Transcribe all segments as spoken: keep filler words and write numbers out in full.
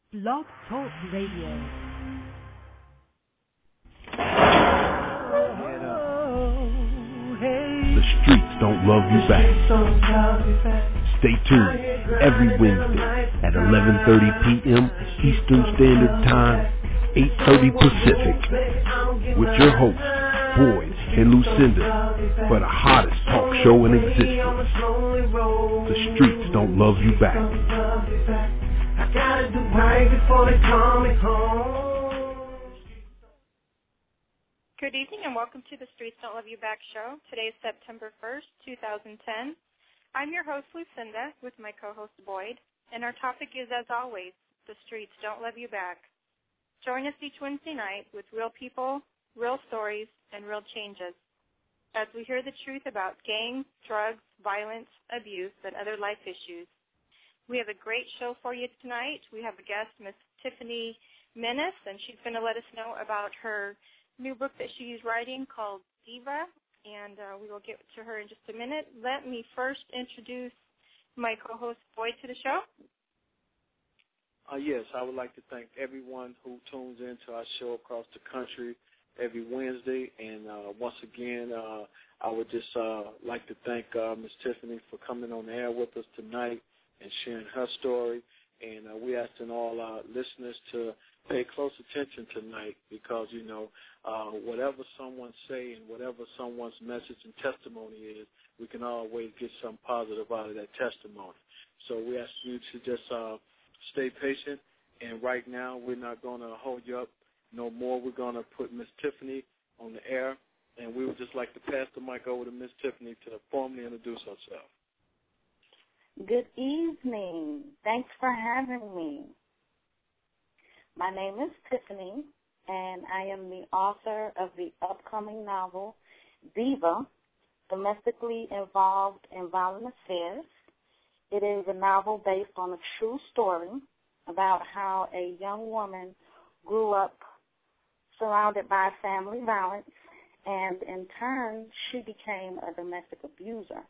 Blog Talk Radio. The streets don't love you back. Stay tuned every Wednesday at eleven thirty p.m. Eastern Standard Time, eight thirty Pacific, with your hosts, Boyd and Lucinda, for the hottest talk show in existence. The streets don't love you back. I gotta do right before they call me home. Good evening and welcome to the Streets Don't Love You Back show. Today is September first, two thousand ten. I'm your host, Lucinda, with my co-host, Boyd, and our topic is, as always, the streets don't love you back. Join us each Wednesday night with real people, real stories, and real changes as we hear the truth about gangs, drugs, violence, abuse, and other life issues. We have a great show for you tonight. We have a guest, Miss Tiffany Menace, and she's going to let us know about her new book that she's writing called Diva, and uh, we will get to her in just a minute. Let me first introduce my co-host, Boyd, to the show. Uh, yes, I would like to thank everyone who tunes in to our show across the country every Wednesday. And uh, once again, uh, I would just uh, like to thank uh, Miss Tiffany for coming on the air with us tonight and sharing her story. And uh, we're asking all our listeners to pay close attention tonight because, you know, uh, whatever someone say and whatever someone's message and testimony is, we can always get something positive out of that testimony. So we ask you to just uh, stay patient. And right now we're not going to hold you up no more. We're going to put Miss Tiffany on the air. And we would just like to pass the mic over to Miss Tiffany to formally introduce herself. Good evening. Thanks for having me. My name is Tiffany, and I am the author of the upcoming novel, Diva, Domestically Involved in Violent Affairs. It is a novel based on a true story about how a young woman grew up surrounded by family violence, and in turn, she became a domestic abuser.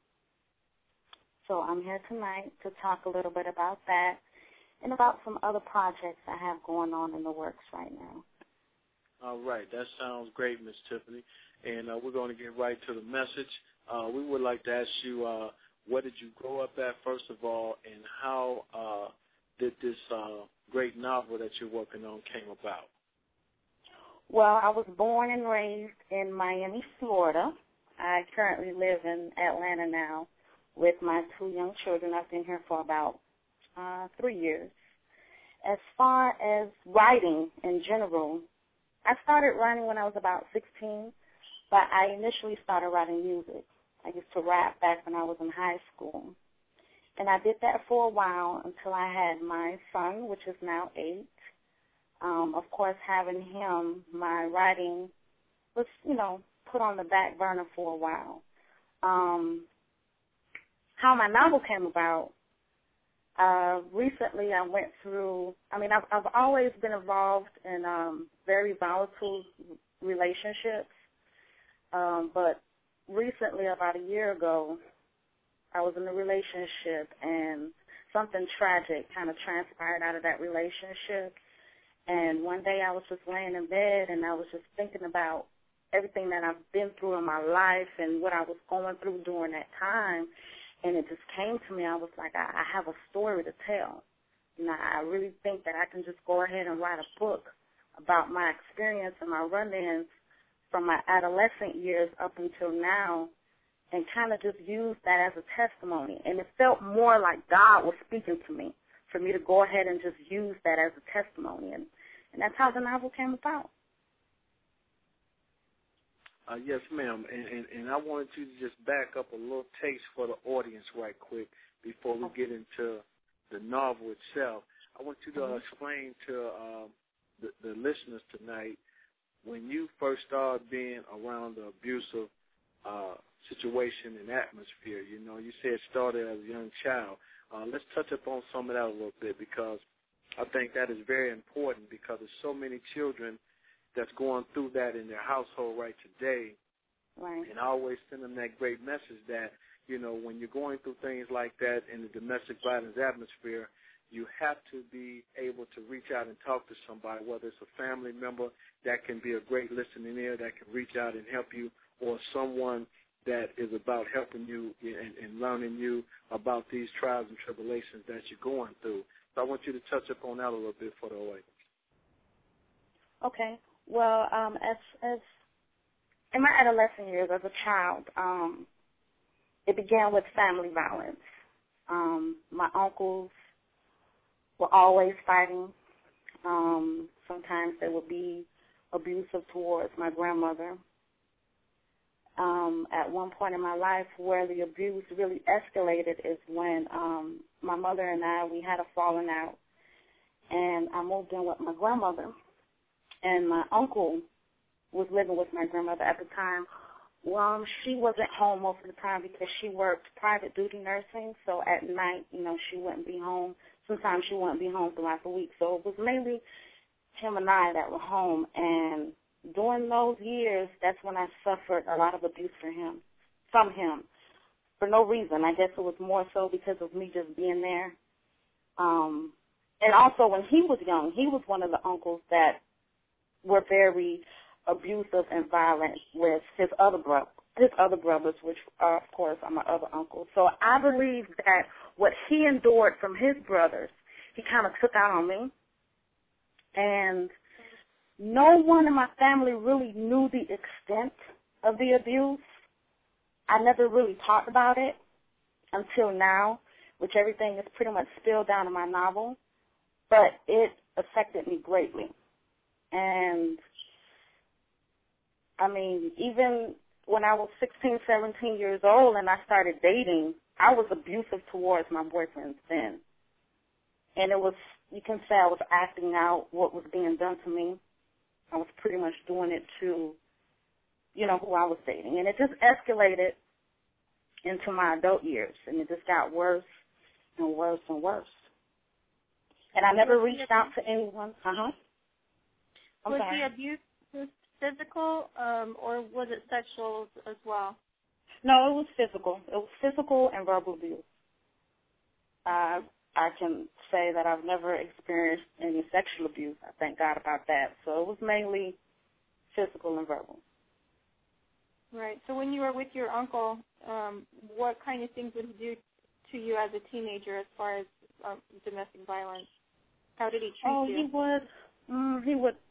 So I'm here tonight to talk a little bit about that and about some other projects I have going on in the works right now. All right. That sounds great, Miss Tiffany. And uh, we're going to get right to the message. Uh, we would like to ask you, uh, where did you grow up at, first of all, and how uh, did this uh, great novel that you're working on came about? Well, I was born and raised in Miami, Florida. I currently live in Atlanta now with my two young children. I've been here for about uh, three years. As far as writing in general, I started writing when I was about sixteen, but I initially started writing music. I used to rap back when I was in high school. And I did that for a while until I had my son, which is now eight. Um, of course, having him, my writing was, you know, put on the back burner for a while. Um, how my novel came about, uh, recently I went through, I mean, I've, I've always been involved in um, very volatile relationships, um, but recently, about a year ago, I was in a relationship and something tragic kind of transpired out of that relationship. And one day I was just laying in bed and I was just thinking about everything that I've been through in my life and what I was going through during that time. And it just came to me. I was like, I, I have a story to tell. You know, I really think that I can just go ahead and write a book about my experience and my run-ins from my adolescent years up until now and kind of just use that as a testimony. And it felt more like God was speaking to me for me to go ahead and just use that as a testimony. And, and that's how the novel came about. Uh, yes, ma'am, and, and, and I wanted you to just back up a little taste for the audience right quick before we get into the novel itself. I want you to uh, explain to uh, the, the listeners tonight, when you first started being around the abusive uh, situation and atmosphere, you know, you said it started as a young child. Uh, let's touch up on some of that a little bit because I think that is very important because there's so many children that's going through that in their household right today. Right. And I always send them that great message that, you know, when you're going through things like that in the domestic violence atmosphere, you have to be able to reach out and talk to somebody, whether it's a family member that can be a great listening ear that can reach out and help you, or someone that is about helping you and, and learning you about these trials and tribulations that you're going through. So I want you to touch up on that a little bit for the audience. Okay. Well, um, as as in my adolescent years as a child, um, it began with family violence. Um, my uncles were always fighting. Um, sometimes they would be abusive towards my grandmother. Um, at one point in my life where the abuse really escalated is when um, my mother and I, we had a falling out, and I moved in with my grandmother, and my uncle was living with my grandmother at the time. Well, she wasn't home most of the time because she worked private duty nursing, so at night, you know, she wouldn't be home. Sometimes she wouldn't be home throughout the week, so it was mainly him and I that were home, and during those years, that's when I suffered a lot of abuse from him, from him, for no reason. I guess it was more so because of me just being there. Um, and also when he was young, he was one of the uncles that were very abusive and violent with his other bro- his other brothers, which are, of course, are my other uncles. So I believe that what he endured from his brothers, he kind of took out on me. And no one in my family really knew the extent of the abuse. I never really talked about it until now, which everything is pretty much spilled down in my novel. But it affected me greatly. And, I mean, even when I was sixteen, seventeen years old and I started dating, I was abusive towards my boyfriends then. And it was, you can say I was acting out what was being done to me. I was pretty much doing it to, you know, who I was dating. And it just escalated into my adult years, and it just got worse and worse and worse. And I never reached out to anyone. Uh-huh. I'm was sorry. the abuse physical, um, or was it sexual as well? No, it was physical. It was physical and verbal abuse. Uh, I can say that I've never experienced any sexual abuse. I thank God about that. So it was mainly physical and verbal. Right. So when you were with your uncle, um, what kind of things would he do to you as a teenager as far as um, domestic violence? How did he treat oh, you? Oh, he would, mm, he would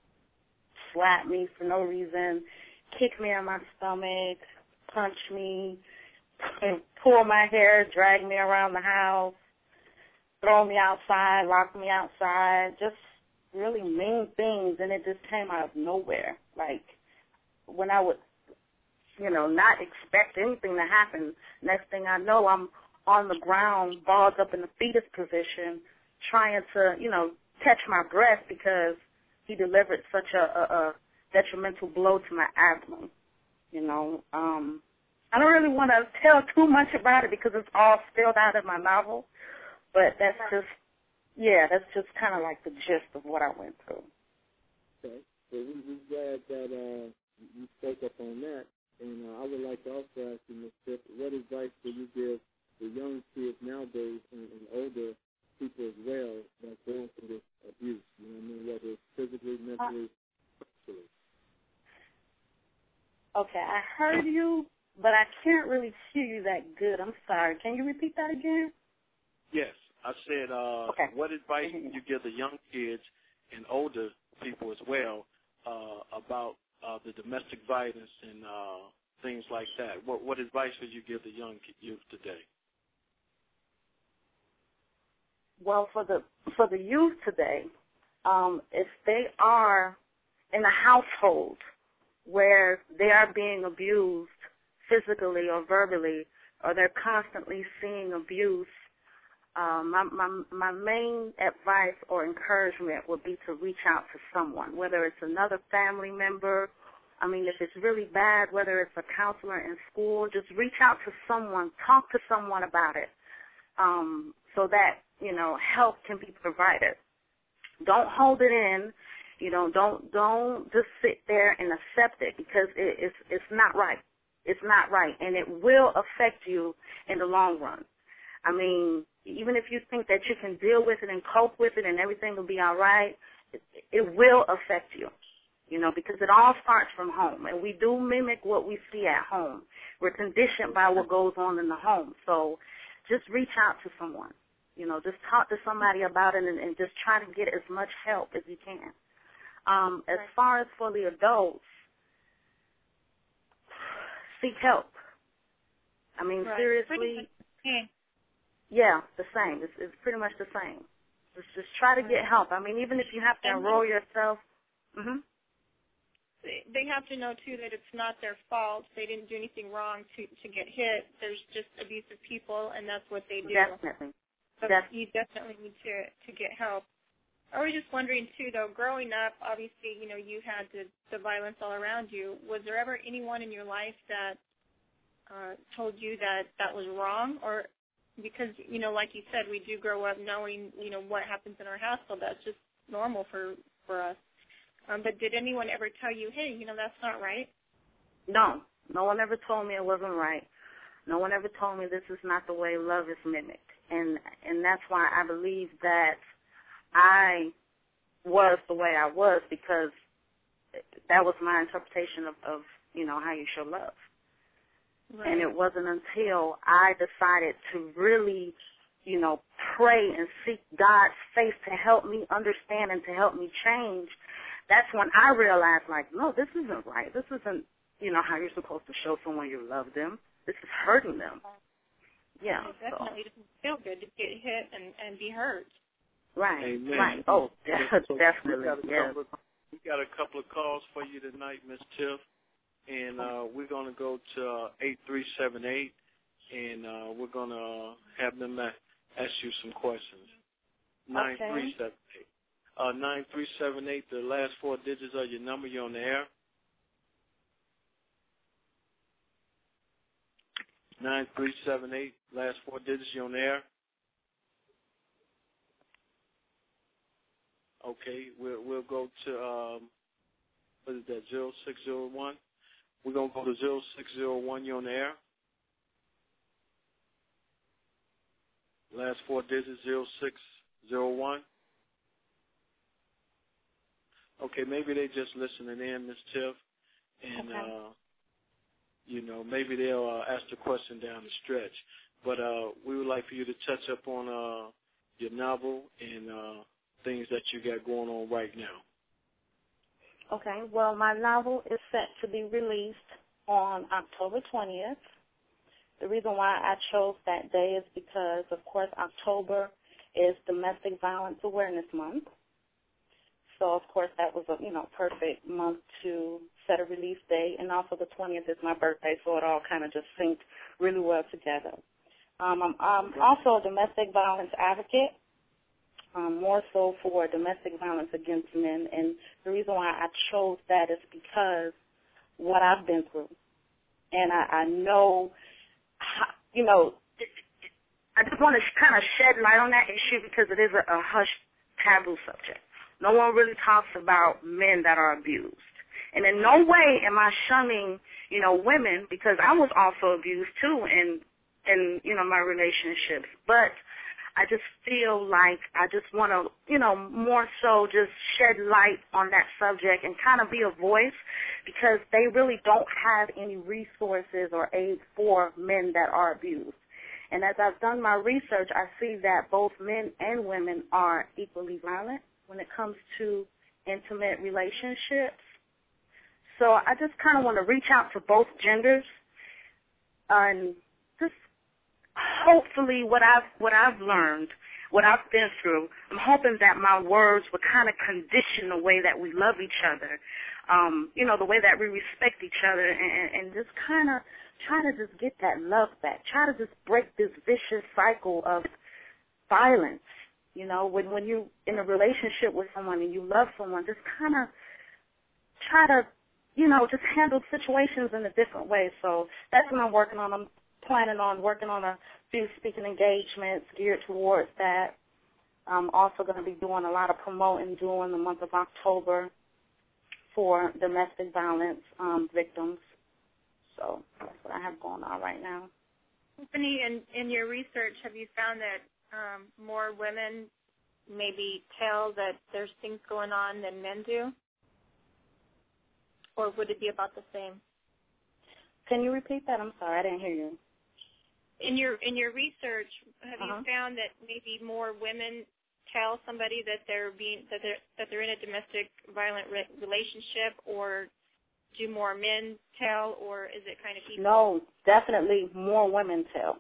slap me for no reason, kick me in my stomach, punch me, pull my hair, drag me around the house, throw me outside, lock me outside, just really mean things, and it just came out of nowhere. Like, when I would, you know, not expect anything to happen, next thing I know, I'm on the ground, balled up in the fetus position, trying to, you know, catch my breath because he delivered such a, a, a detrimental blow to my abdomen, you know. Um, I don't really want to tell too much about it because it's all spilled out in my novel. But that's just, yeah, that's just kind of like the gist of what I went through. Okay. So we, we're glad that uh, you spoke up on that. And uh, I would like to also ask you, Miz Tiff, what advice do you give the young kids nowadays and, and older people as well that are going through this abuse? You know what I mean? Whether it's physically, mentally, sexually. Okay, I heard you, but I can't really hear you that good. I'm sorry. Can you repeat that again? Yes. I said, uh, okay. What advice do you give the young kids and older people as well uh, about uh, the domestic violence and uh, things like that? What, what advice would you give the young youth today? Well, for the for the youth today, um, if they are in a household where they are being abused physically or verbally, or they're constantly seeing abuse, Um, my, my my main advice or encouragement would be to reach out to someone, whether it's another family member. I mean, if it's really bad, whether it's a counselor in school, just reach out to someone, talk to someone about it, um, so that, you know, help can be provided. Don't hold it in. You know, don't don't just sit there and accept it because it, it's it's not right. It's not right, and it will affect you in the long run. I mean, even if you think that you can deal with it and cope with it and everything will be all right, it, it will affect you, you know, because it all starts from home. And we do mimic what we see at home. We're conditioned by what goes on in the home. So just reach out to someone, you know, just talk to somebody about it and, and just try to get as much help as you can. Um, as far as for the adults, seek help. I mean, right. seriously, Okay. yeah, the same. It's, it's pretty much the same. Just, just try to get help. I mean, even if you have to enroll yourself. Mm-hmm. They have to know, too, that it's not their fault. They didn't do anything wrong to, to get hit. There's just abusive people, and that's what they do. Definitely. So Def- you definitely need to, to get help. I was just wondering, too, though, growing up, obviously, you know, you had the, the violence all around you. Was there ever anyone in your life that uh, told you that that was wrong? Or because, you know, like you said, we do grow up knowing, you know, what happens in our household. That's just normal for, for us. Um, but did anyone ever tell you, hey, you know, that's not right? No. No one ever told me it wasn't right. No one ever told me this is not the way love is mimicked. And and that's why I believe that I was the way I was, because that was my interpretation of, of you know, how you show love. Right. And it wasn't until I decided to really, you know, pray and seek God's face to help me understand and to help me change. That's when I realized, like, no, this isn't right. This isn't, you know, how you're supposed to show someone you love them. This is hurting them. Yeah. It definitely so. Doesn't feel good to get hit and, and be hurt. Right. Amen. Right. Oh, so definitely. We got, a yes. couple of, we got a couple of calls for you tonight, Miss Tiff, and uh, we're going to go to uh, eight three seven eight, and uh, we're going to have them ask you some questions. nine three seven eight. Uh, nine three seven eight, the last four digits of your number. You're on the air. nine three seven eight, last four digits. You're on the air. Okay, we'll, we'll go to, um, what is that, zero six zero one? We're going to go to zero six zero one. You're on the air. Last four digits, zero six zero one. Okay, maybe they just listening in, Miss Tiff, and, okay. uh, you know, maybe they'll uh, ask the question down the stretch. But uh, we would like for you to touch up on uh, your novel and uh, things that you got going on right now. Okay, well, my novel is set to be released on October twentieth. The reason why I chose that day is because, of course, October is Domestic Violence Awareness Month. So, of course, that was a, you know, perfect month to set a release date. And also the twentieth is my birthday, so it all kind of just synced really well together. Um, I'm, I'm also a domestic violence advocate, um, more so for domestic violence against men. And the reason why I chose that is because what I've been through. And I, I know, how, you know, I just want to kind of shed light on that issue because it is a, a hushed, taboo subject. No one really talks about men that are abused. And in no way am I shunning, you know, women, because I was also abused too in, in, you know, my relationships. But I just feel like I just want to, you know, more so just shed light on that subject and kind of be a voice, because they really don't have any resources or aid for men that are abused. And as I've done my research, I see that both men and women are equally violent when it comes to intimate relationships. So I just kind of want to reach out to both genders and just hopefully what I've what I've learned, what I've been through, I'm hoping that my words would kind of condition the way that we love each other, um, you know, the way that we respect each other, and, and just kind of try to just get that love back, try to just break this vicious cycle of violence. You know, when, when you're in a relationship with someone and you love someone, just kind of try to, you know, just handle situations in a different way. So that's what I'm working on. I'm planning on working on a few speaking engagements geared towards that. I'm also going to be doing a lot of promoting during the month of October for domestic violence um, victims. So that's what I have going on right now. Tiffany, in, in your research, have you found that um, more women maybe tell that there's things going on than men do? Or would it be about the same? Can you repeat that? I'm sorry, I didn't hear you. In your in your research, have uh-huh. you found that maybe more women tell somebody that they're being that they're that they're in a domestic violent re- relationship, or do more men tell, or is it kind of equal? No, definitely more women tell.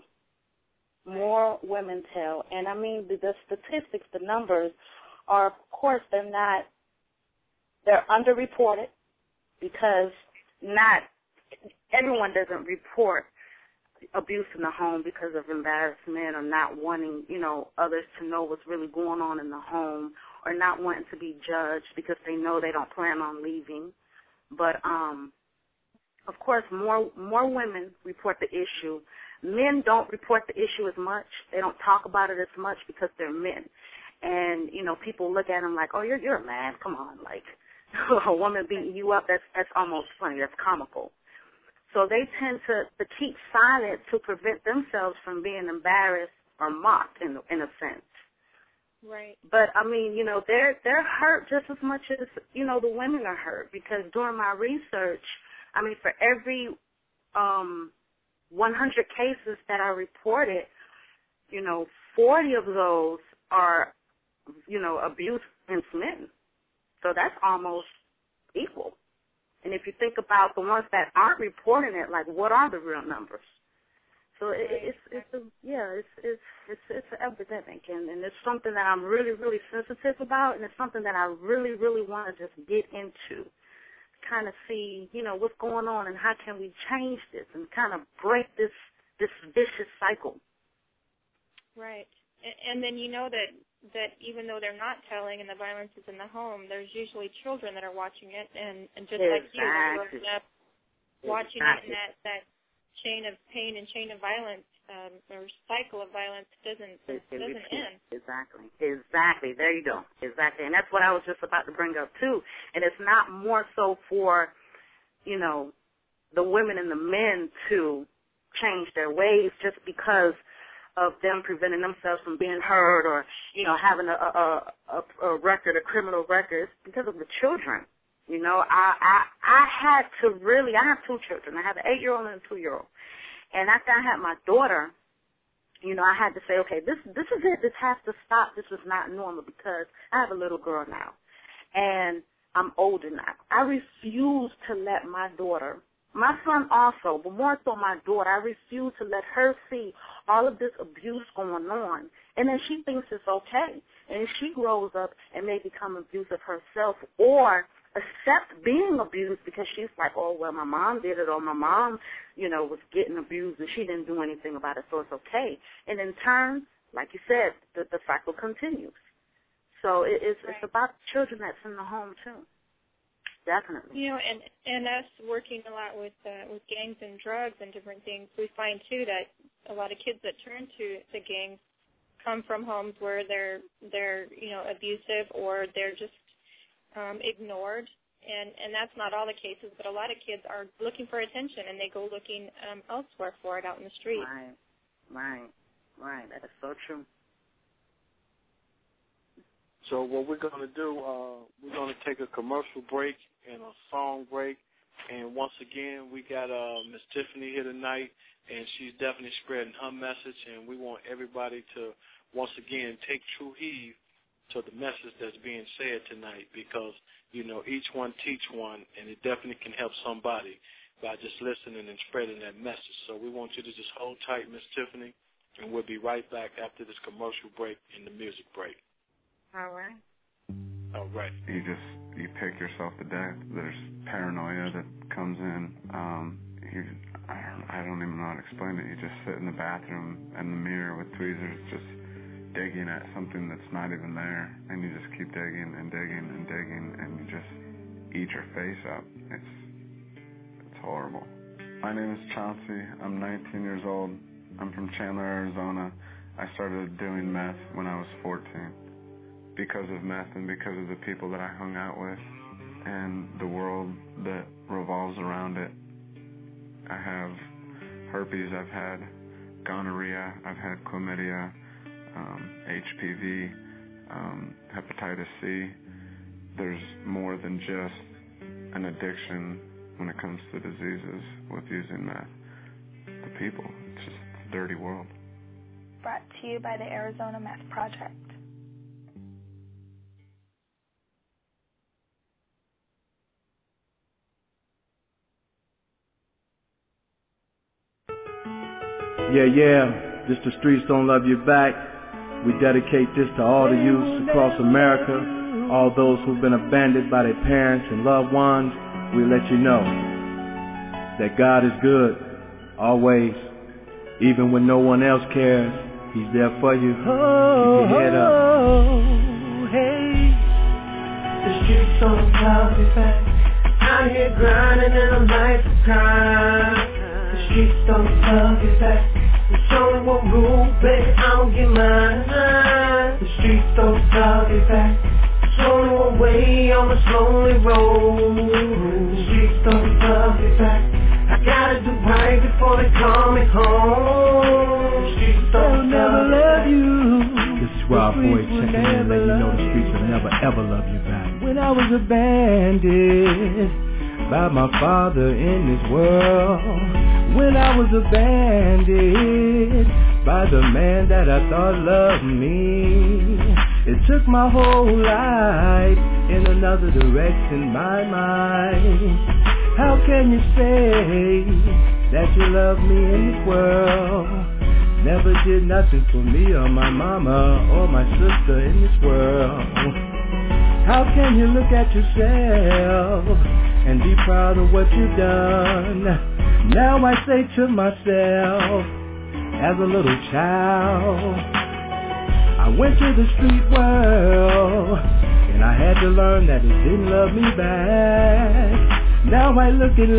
More women tell, and I mean the, the statistics, the numbers are, of course, they're not they're underreported because not everyone doesn't report abuse in the home because of embarrassment or not wanting, you know, others to know what's really going on in the home, or not wanting to be judged because they know they don't plan on leaving. But, um, of course, more more women report the issue. Men don't report the issue as much. They don't talk about it as much because they're men. And, you know, people look at them like, oh, you're you're a man. Come on. Like, a woman beating you up, that's, that's almost funny. That's comical. So they tend to, to keep silent to prevent themselves from being embarrassed or mocked in in a sense. Right. But I mean, you know, they're they're hurt just as much as, you know, the women are hurt, because during my research, I mean, for every um, one hundred cases that are reported, you know, forty of those are, you know, abuse against men. So that's almost equal. And if you think about the ones that aren't reporting it, like, what are the real numbers? So it, it's it's a, yeah, it's it's it's it's an epidemic, and, and it's something that I'm really really sensitive about, and it's something that I really really want to just get into, kind of see, you know, what's going on and how can we change this and kind of break this this vicious cycle. Right. And then you know that, that even though they're not telling and the violence is in the home, there's usually children that are watching it, and, and just exactly. like you, growing up watching exactly. it, and that, that chain of pain and chain of violence, um, or cycle of violence doesn't it, it doesn't repeats. end. Exactly. Exactly. There you go. Exactly. And that's what I was just about to bring up, too. And it's not more so for, you know, the women and the men to change their ways just because of them preventing themselves from being hurt or, you know, having a, a, a, a record, a criminal record. It's because of the children. You know, I, I I had to really, I have two children. I have an eight-year-old and a two-year-old. And after I had my daughter, you know, I had to say, okay, this this is it. This has to stop. This is not normal, because I have a little girl now. And I'm older now. I refuse to let my daughter, my son also, but more so my daughter, I refuse to let her see all of this abuse going on. And then she thinks it's okay. And she grows up and may become abusive herself, or accept being abused because she's like, oh, well, my mom did it, or my mom, you know, was getting abused and she didn't do anything about it, so it's okay. And in turn, like you said, the, the cycle continues. So it, it's, right. it's about children that's in the home, too. Definitely. You know, and, and us working a lot with uh, with gangs and drugs and different things, we find, too, that a lot of kids that turn to the gangs come from homes where they're, they're you know, abusive, or they're just Um, ignored, and, and that's not all the cases, but a lot of kids are looking for attention, and they go looking um, elsewhere for it out in the street. Right, right, right. That is so true. So what we're going to do, uh, we're going to take a commercial break and a song break, and once again, we got uh, Miss Tiffany here tonight, and she's definitely spreading her message, and we want everybody to, once again, take true heed to the message that's being said tonight, because, you know, each one teach one, and it definitely can help somebody by just listening and spreading that message. So we want you to just hold tight, Miss Tiffany, and we'll be right back after this commercial break and the music break. All right. All right. You just, you pick yourself to death. There's paranoia that comes in. Um, you, I don't, I don't even know how to explain it. You just sit in the bathroom and the mirror with tweezers, just digging at something that's not even there, and you just keep digging and digging and digging, and you just eat your face up. It's it's horrible. My name is Chauncey. I'm nineteen years old. I'm from Chandler, Arizona. I started doing meth when I was fourteen. Because of meth and because of the people that I hung out with and the world that revolves around it. I have herpes, I've had gonorrhea, I've had chlamydia, um, H P V, um, hepatitis C. There's more than just an addiction when it comes to diseases with using meth. The people, it's just a dirty world. Brought to you by the Arizona Meth Project. Yeah, yeah, this The Streets Don't Love You Back. We dedicate this to all the youths across America, all those who've been abandoned by their parents and loved ones. We let you know that God is good, always. Even when no one else cares, He's there for you. Keep your head up. Oh, hey. The streets don't love you back. Out here grinding in a life of crime. The streets don't love you back. There's only one rule, baby, I don't get mine. The streets don't love you back. There's only one way on this lonely road. The streets don't love you back. I gotta do right before they call me home. The streets don't never love you. This is Rob Boyd checking in, letting you know the streets will never ever love you back. When I was abandoned by my father in this world. When I was abandoned by the man that I thought loved me. It took my whole life in another direction, my mind. How can you say that you love me in this world? Never did nothing for me or my mama or my sister in this world. How can you look at yourself and be proud of what you've done? Now I say to myself, as a little child, I went to the street world, and I had to learn that it didn't love me back. Now I look at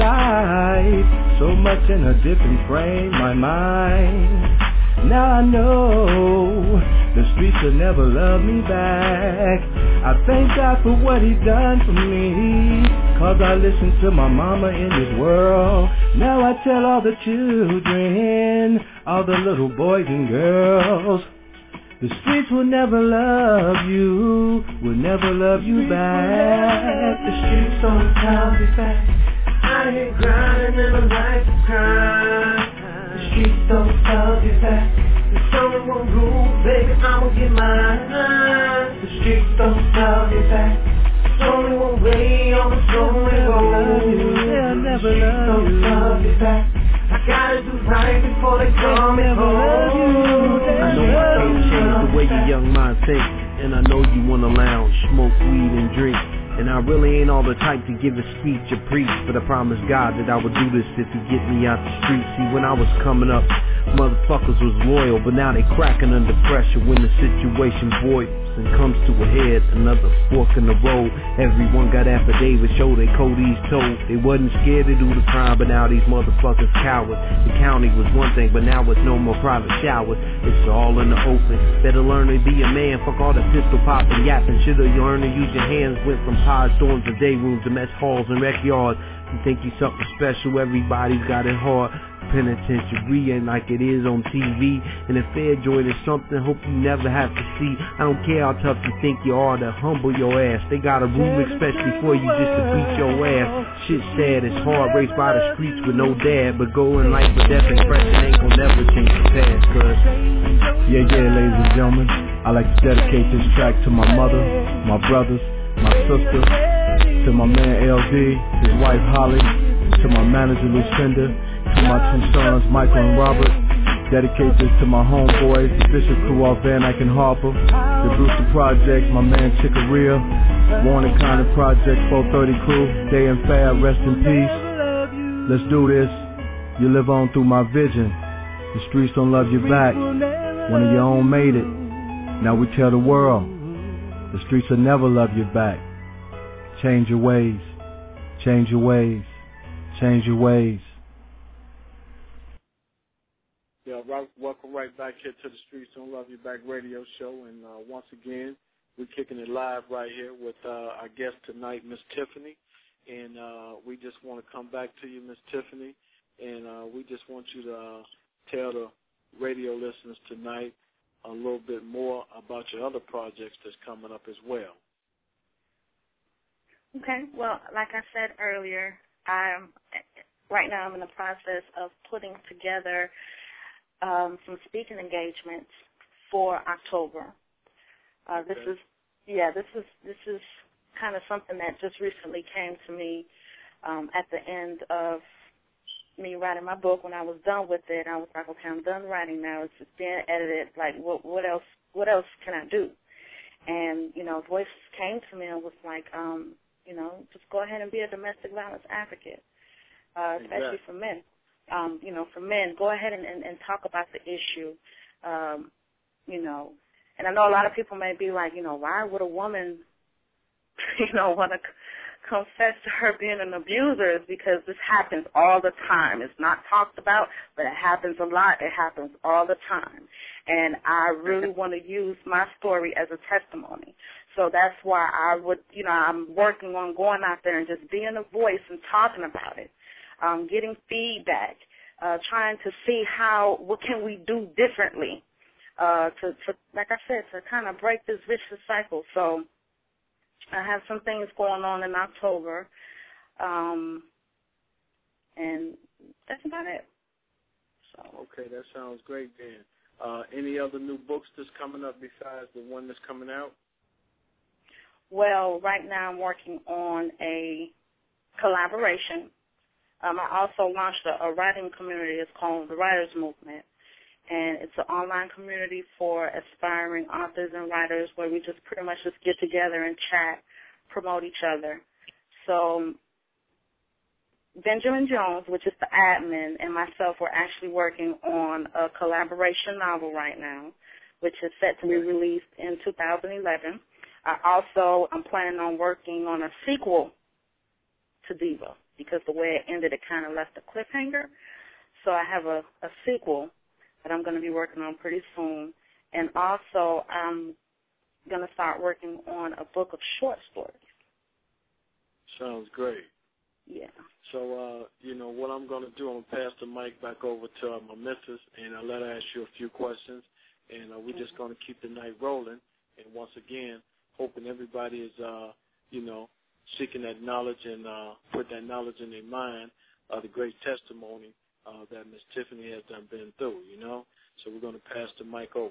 life so much in a different frame, my mind. Now I know the streets will never love me back. I thank God for what He done for me, cause I listened to my mama in this world. Now I tell all the children, all the little boys and girls, the streets will never love you, will never love you back. The streets don't love you back. I ain't grinding in a life of crime. The streets don't love you back. There's only one rule, baby, I'ma get mine. The streets don't love you back. There's only one way on the lonely road. They'll never love you. Love you back. I gotta do right before they call me home. I know you can't change the way your young mind thinks, and I know you wanna lounge, smoke weed and drink. And I really ain't all the type to give a speech or preach, but I promise God that I would do this if He get me out the street. See, when I was coming up, motherfuckers was loyal, but now they cracking under pressure when the situation boils and comes to a head. Another fork in the road. Everyone got affidavits, show they Cody's told. They wasn't scared to do the crime, but now these motherfuckers cowards. The county was one thing, but now it's no more private showers. It's all in the open. Better learn to be a man. Fuck all the pistol popping, yapping. Should've learned to use your hands. Went from pods, dorms, and day rooms, to mess halls and rec yards. You think you something special? Everybody's got it hard. Penitentiary ain't like it is on T V. And if fair joint is something, hope you never have to see. I don't care how tough you think you are to humble your ass. They got a room especially for you just to beat your ass. Shit sad, it's hard, raced by the streets with no dad. But going like with death impression ain't gon' never change the past, cuz. Yeah, yeah, ladies and gentlemen, I like to dedicate this track to my mother, my brothers, my sister, to my man L D, his wife Holly, to my manager Lucinda, to my two sons Michael and Robert. Dedicate this to my homeboys, the Bishop crew off Van Eyck and Harper, the Brewster Project, my man Chicoria, Warren and Condon Project, four thirty crew, Day and Fab, rest in peace. Let's do this. You live on through my vision. The streets don't love you back. One of your own made it. Now we tell the world, the streets will never love you back. Change your ways. Change your ways. Change your ways. Yeah, right, welcome right back here to the Streets Don't Love You Back radio show. And uh, once again, we're kicking it live right here with uh, our guest tonight, Miss Tiffany. And uh, we just want to come back to you, Miss Tiffany. And uh, we just want you to uh, tell the radio listeners tonight a little bit more about your other projects that's coming up as well. Okay. Well, like I said earlier, I'm right now I'm in the process of putting together um, some speaking engagements for October. Uh, this okay. is, yeah, this is this is kind of something that just recently came to me um, at the end of me writing my book. When I was done with it, I was like, okay, I'm done writing now. It's just being edited. Like, what, what else? What else can I do? And you know, voices came to me and was like, um, you know, just go ahead and be a domestic violence advocate, uh, especially exactly. for men. Um, you know, for men, go ahead and, and, and talk about the issue. Um, you know, and I know a lot of people may be like, you know, why would a woman, you know, want to confess to her being an abuser? Is because this happens all the time. It's not talked about, but it happens a lot. It happens all the time. And I really want to use my story as a testimony. So that's why I would, you know, I'm working on going out there and just being a voice and talking about it, um, getting feedback, uh, trying to see how, what can we do differently, uh, to, to, like I said, to kind of break this vicious cycle. So I have some things going on in October, um, and that's about it. So. Okay, that sounds great, Dan. Uh, any other new books that's coming up besides the one that's coming out? Well, right now I'm working on a collaboration. Um, I also launched a, a writing community. It's called the Writers Movement, and it's an online community for aspiring authors and writers where we just pretty much just get together and chat, promote each other. So Benjamin Jones, which is the admin, and myself, we're actually working on a collaboration novel right now, which is set to be released in two thousand eleven. I also, I'm planning on working on a sequel to Diva because the way it ended, it kind of left a cliffhanger. So I have a, a sequel that I'm going to be working on pretty soon. And also, I'm going to start working on a book of short stories. Sounds great. Yeah. So, uh, you know, what I'm going to do, I'm going to pass the mic back over to uh, my missus, and I'll let her ask you a few questions. And uh, we're mm-hmm. just going to keep the night rolling. And once again, hoping everybody is, uh, you know, seeking that knowledge and uh, put that knowledge in their mind of the great testimony uh, that Miss Tiffany has done been through, you know. So we're going to pass the mic over.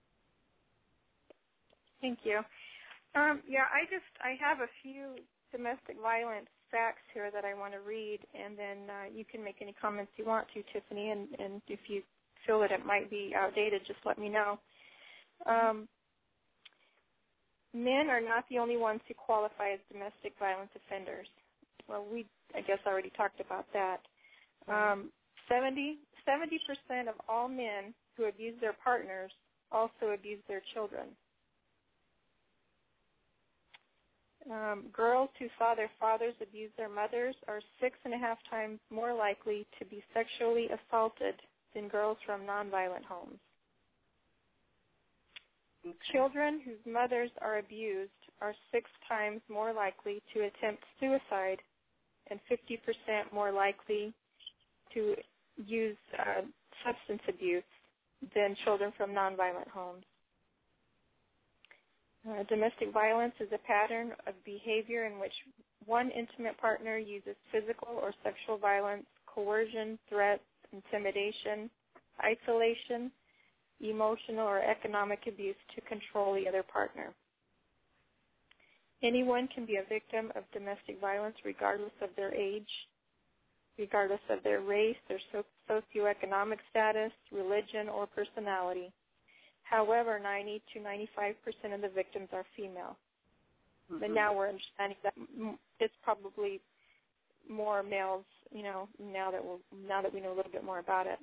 Thank you. Um, yeah, I just, I have a few domestic violence facts here that I want to read, and then uh, you can make any comments you want to, Tiffany, and, and if you feel that it might be outdated, just let me know. Um, men are not the only ones who qualify as domestic violence offenders. Well, we, I guess, already talked about that. Um, seventy percent of all men who abuse their partners also abuse their children. Um, girls who saw their fathers abuse their mothers are six and a half times more likely to be sexually assaulted than girls from nonviolent homes. Okay. Children whose mothers are abused are six times more likely to attempt suicide and fifty percent more likely to use uh, substance abuse than children from nonviolent homes. Uh, domestic violence is a pattern of behavior in which one intimate partner uses physical or sexual violence, coercion, threats, intimidation, isolation, emotional or economic abuse to control the other partner. Anyone can be a victim of domestic violence regardless of their age, regardless of their race, their so- socioeconomic status, religion, or personality. However, ninety to ninety-five percent of the victims are female. Mm-hmm. But now we're understanding that it's probably more males, you know, now that we'll, now that we know a little bit more about it.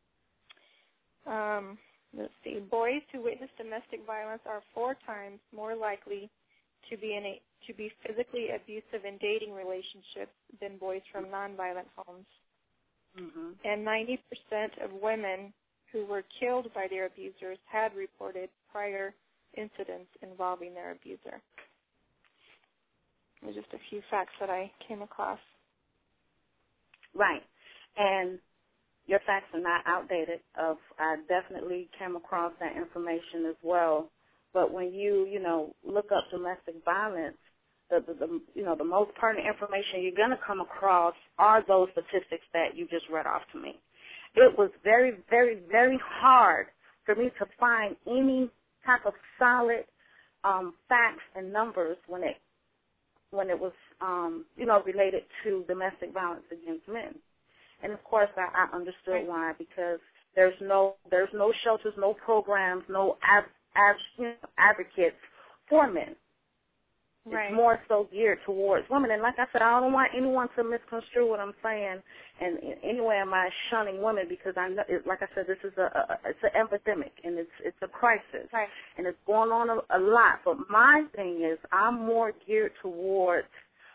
Um, let's see. Boys who witness domestic violence are four times more likely to be in a, to be physically abusive in dating relationships than boys from nonviolent homes. Mm-hmm. And ninety percent of women who were killed by their abusers had reported prior incidents involving their abuser. There's just a few facts that I came across. Right. And your facts are not outdated. Of I definitely came across that information as well. But when you, you know, look up domestic violence, the, the, the you know, the most pertinent information you're going to come across are those statistics that you just read off to me. It was very, very, very hard for me to find any type of solid um, facts and numbers when it when it was, um, you know, related to domestic violence against men. And of course, I, I understood why, because there's no there's no shelters, no programs, no ab, ab, you know, advocates for men. Right. It's more so geared towards women. And like I said, I don't want anyone to misconstrue what I'm saying. And in any way am I shunning women, because I know, like I said, this is a, a it's an epidemic and it's it's a crisis, right. and it's going on a, a lot. But my thing is, I'm more geared towards,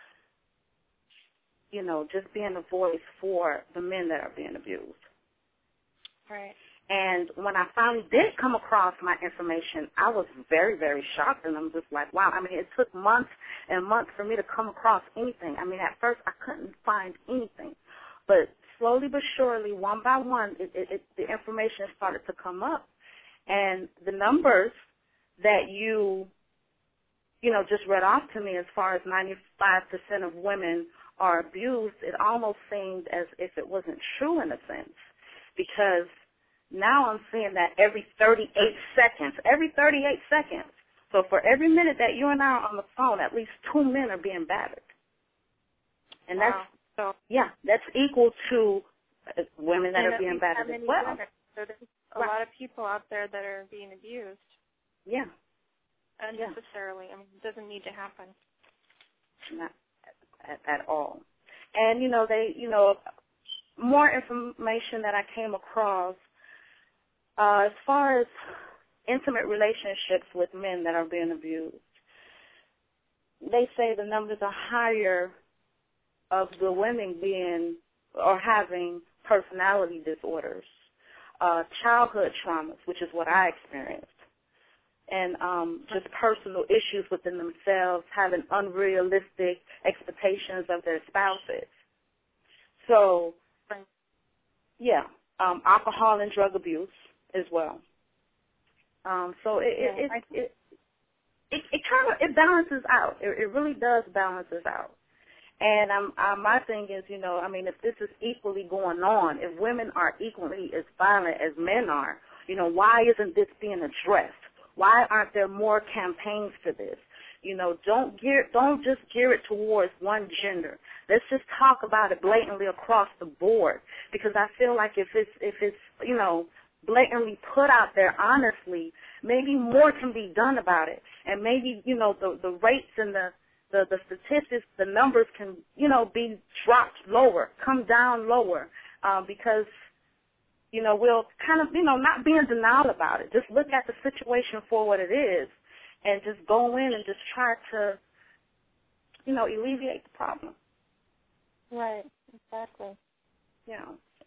you know, just being a voice for the men that are being abused. Right. And when I finally did come across my information, I was very, very shocked, and I'm just like, wow. I mean, it took months and months for me to come across anything. I mean, at first I couldn't find anything. But slowly but surely, one by one, it, it, it, the information started to come up. And the numbers that you, you know, just read off to me, as far as ninety-five percent of women are abused, it almost seemed as if it wasn't true in a sense, because now I'm seeing that every thirty-eight seconds, every thirty-eight seconds, so for every minute that you and I are on the phone, at least two men are being battered. And wow. that's, so, yeah, that's equal to uh, women that and are being battered as well. Women. So there's a right. lot of people out there that are being abused. Yeah. Unnecessarily. Yeah. I mean, it doesn't need to happen. Not at, at all. And, you know, they, you know, more information that I came across, Uh, as far as intimate relationships with men that are being abused, they say the numbers are higher of the women being or having personality disorders, uh, childhood traumas, which is what I experienced, and um, just personal issues within themselves, having unrealistic expectations of their spouses. So, yeah, um, alcohol and drug abuse as well. Um, so it it it, it it it kind of it balances out. It, it really does balances out. And um, uh, my thing is, you know, I mean, if this is equally going on, if women are equally as violent as men are, you know, why isn't this being addressed? Why aren't there more campaigns for this? You know, don't gear, don't just gear it towards one gender. Let's just talk about it blatantly across the board, because I feel like if it's if it's you know, blatantly put out there honestly, maybe more can be done about it. And maybe, you know, the, the rates and the, the, the statistics, the numbers can, you know, be dropped lower, come down lower, uh, because, you know, we'll kind of, you know, not be in denial about it. Just look at the situation for what it is and just go in and just try to, you know, alleviate the problem. Right, exactly. Yeah.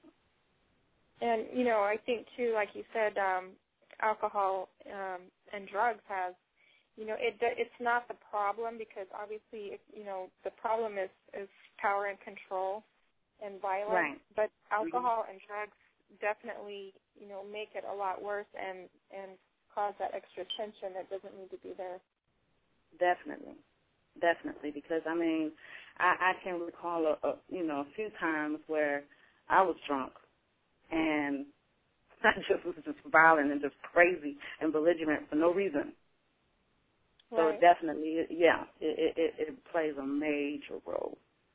And, you know, I think, too, like you said, um, alcohol um, and drugs has, you know, it it's not the problem, because obviously, it, you know, the problem is, is power and control and violence. Right. But alcohol mm-hmm. and drugs definitely, you know, make it a lot worse and, and cause that extra tension that doesn't need to be there. Definitely. Definitely, because, I mean, I, I can recall, a, a, you know, a few times where I was drunk. And I just was just violent and just crazy and belligerent for no reason. Right. So it definitely, yeah, it, it, it plays a major role.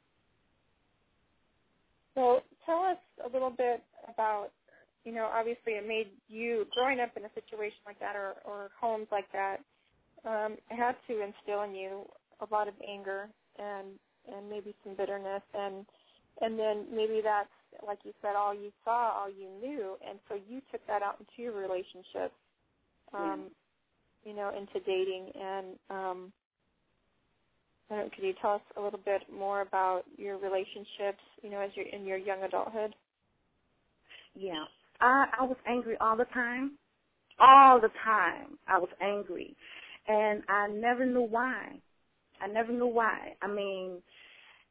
So tell us a little bit about, you know, obviously it made you, growing up in a situation like that or, or homes like that, um, it had to instill in you a lot of anger and and maybe some bitterness, and and then maybe that's, like you said, all you saw, all you knew, and so you took that out into your relationship, um, yeah. you know, into dating. And um, I don't know, could you tell us a little bit more about your relationships, you know, as you're in your young adulthood? Yeah, I, I was angry all the time. All the time, I was angry, and I never knew why. I never knew why. I mean,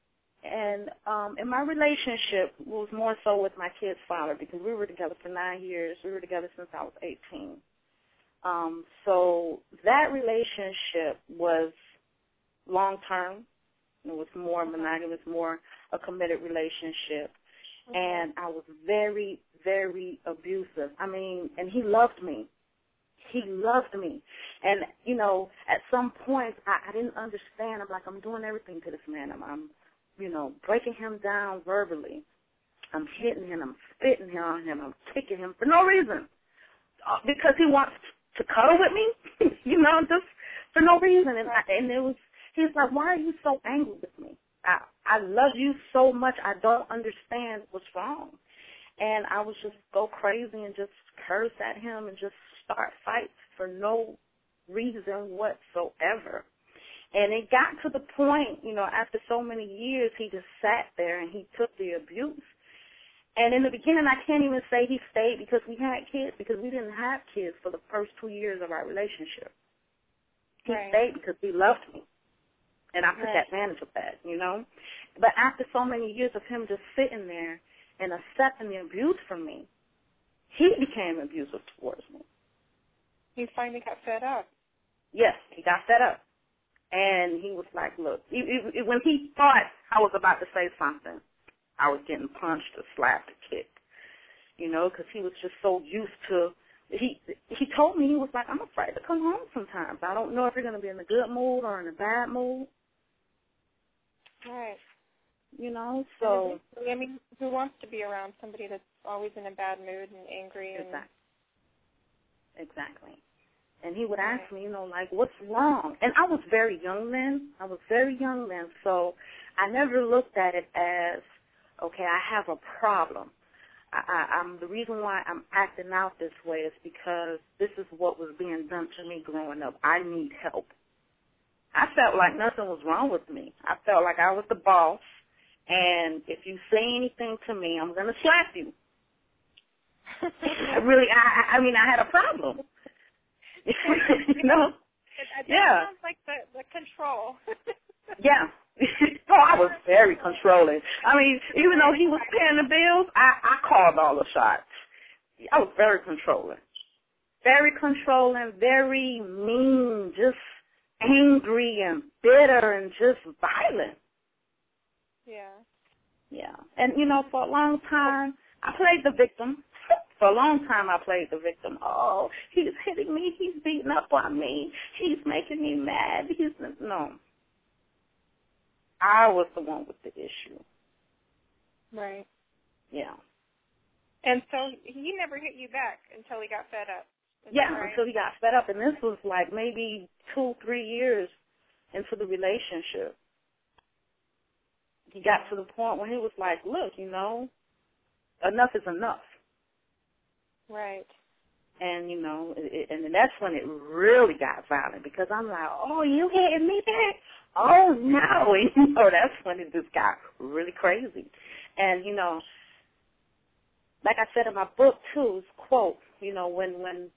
And um, in my relationship was more so with my kid's father because we were together for nine years. We were together since I was eighteen. Um, so that relationship was long-term. It was more monogamous, more a committed relationship. Okay. And I was very, very abusive. I mean, and he loved me. He loved me. And, you know, at some point I, I didn't understand. I'm like, I'm doing everything to this man. I'm, I'm, you know, breaking him down verbally. I'm hitting him. I'm spitting on him. I'm kicking him for no reason. Uh, because he wants to cuddle with me, you know, just for no reason. And, I, and it was, he was like, why are you so angry with me? I, I love you so much. I don't understand what's wrong. And I was just go crazy and just curse at him and just start fights for no reason whatsoever. And it got to the point, you know, after so many years, he just sat there and he took the abuse. And in the beginning, I can't even say he stayed because we had kids, because we didn't have kids for the first two years of our relationship. He right. stayed because he loved me. And I took right. advantage of that, you know. But after so many years of him just sitting there and accepting the abuse from me, he became abusive towards me. He finally got fed up. Yes, he got fed up. And he was like, look, he, he, when he thought I was about to say something, I was getting punched or slapped or kicked, you know, because he was just so used to, he he told me, he was like, I'm afraid to come home sometimes. I don't know if you're going to be in a good mood or in a bad mood. Right. You know, so. I mean, who wants to be around somebody that's always in a bad mood and angry? And Exactly. Exactly. And he would ask me, you know, like, what's wrong? And I was very young then. I was very young then. So I never looked at it as, okay, I have a problem. I, I, I'm the reason why I'm acting out this way is because this is what was being done to me growing up. I need help. I felt like nothing was wrong with me. I felt like I was the boss, and if you say anything to me, I'm going to slap you. I really, I, I mean, I had a problem. you know? That yeah. sounds like the, the control. yeah. Oh, I was very controlling. I mean, even though he was paying the bills, I, I called all the shots. I was very controlling. Very controlling, very mean, just angry and bitter and just violent. Yeah. Yeah. And, you know, for a long time, I played the victim. For a long time, I played the victim. Oh, he's hitting me. He's beating up on me. He's making me mad. He's no. I was the one with the issue. Right. Yeah. And so he never hit you back until he got fed up. Is yeah, right? until he got fed up. And this was like maybe two, three years into the relationship. He got to the point where he was like, look, you know, enough is enough. Right. And, you know, it, and that's when it really got violent because I'm like, oh, you hitting me back? Oh, no. And, you know, that's when it just got really crazy. And, you know, like I said in my book, too, it's a quote, you know, when, when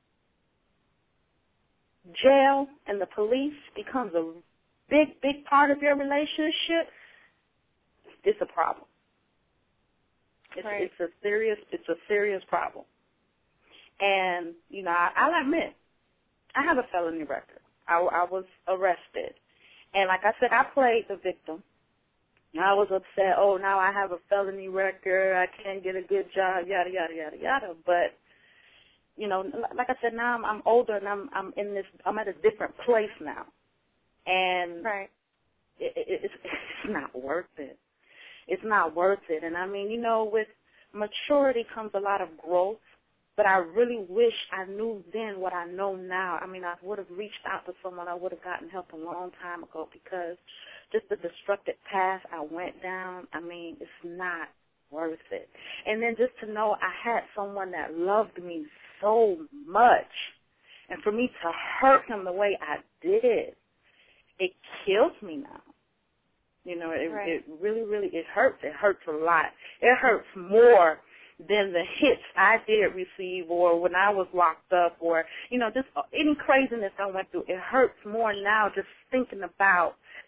jail and the police becomes a big, big part of your relationship, it's a problem. It's, right. it's a serious, it's a serious problem. And, you know, I, I'll admit, I have a felony record. I, I was arrested. And like I said, I played the victim. I was upset, oh, now I have a felony record, I can't get a good job, yada, yada, yada, yada. But, you know, like I said, now I'm, I'm older and I'm I'm in this, I'm at a different place now. And right. it, it, it's, it's not worth it. It's not worth it. And, I mean, you know, with maturity comes a lot of growth. But I really wish I knew then what I know now. I mean, I would have reached out to someone. I would have gotten help a long time ago because just the destructive path I went down, I mean, it's not worth it. And then just to know I had someone that loved me so much, and for me to hurt him the way I did, it kills me now. You know, it, right. it really, really, it hurts. It hurts a lot. It hurts more than the hits I did receive or when I was locked up or, you know, just any craziness I went through. It hurts more now just thinking about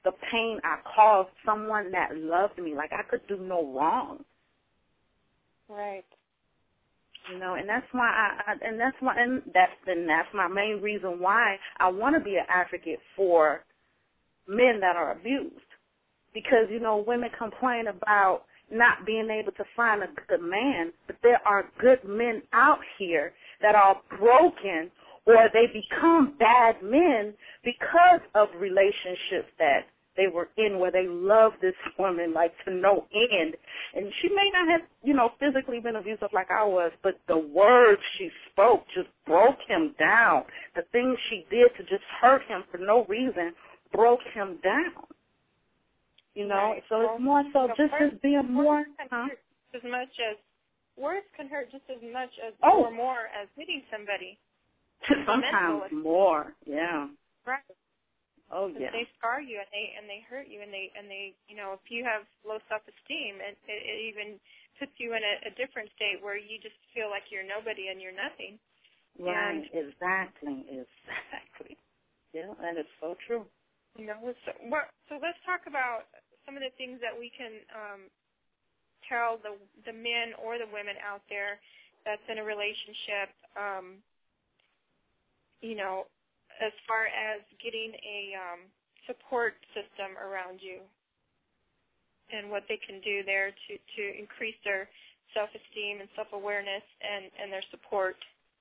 the pain I caused someone that loved me. Like, I could do no wrong. Right. You know, and that's why I, I and that's why and that's and that's my main reason why I want to be an advocate for men that are abused. Because, you know, women complain about not being able to find a good man, but there are good men out here that are broken, or they become bad men because of relationships that they were in where they loved this woman like to no end. And she may not have, you know, physically been abusive like I was, but the words she spoke just broke him down. The things she did to just hurt him for no reason broke him down. You know, right. so well, it's more so so just words, as being more, huh? As much as, words can hurt just as much as, oh. or more as hitting somebody. Sometimes more, yeah. Right. Oh yeah. They scar you and they and they hurt you and they and they you know, if you have low self-esteem, it, it, it even puts you in a, a different state where you just feel like you're nobody and you're nothing. Right. And, exactly. Exactly. Yeah, that is so true. You know, so, what, so let's talk about some of the things that we can um, tell the the men or the women out there that's in a relationship. Um, you know, as far as getting a um, support system around you and what they can do there to, to increase their self-esteem and self-awareness and, and their support.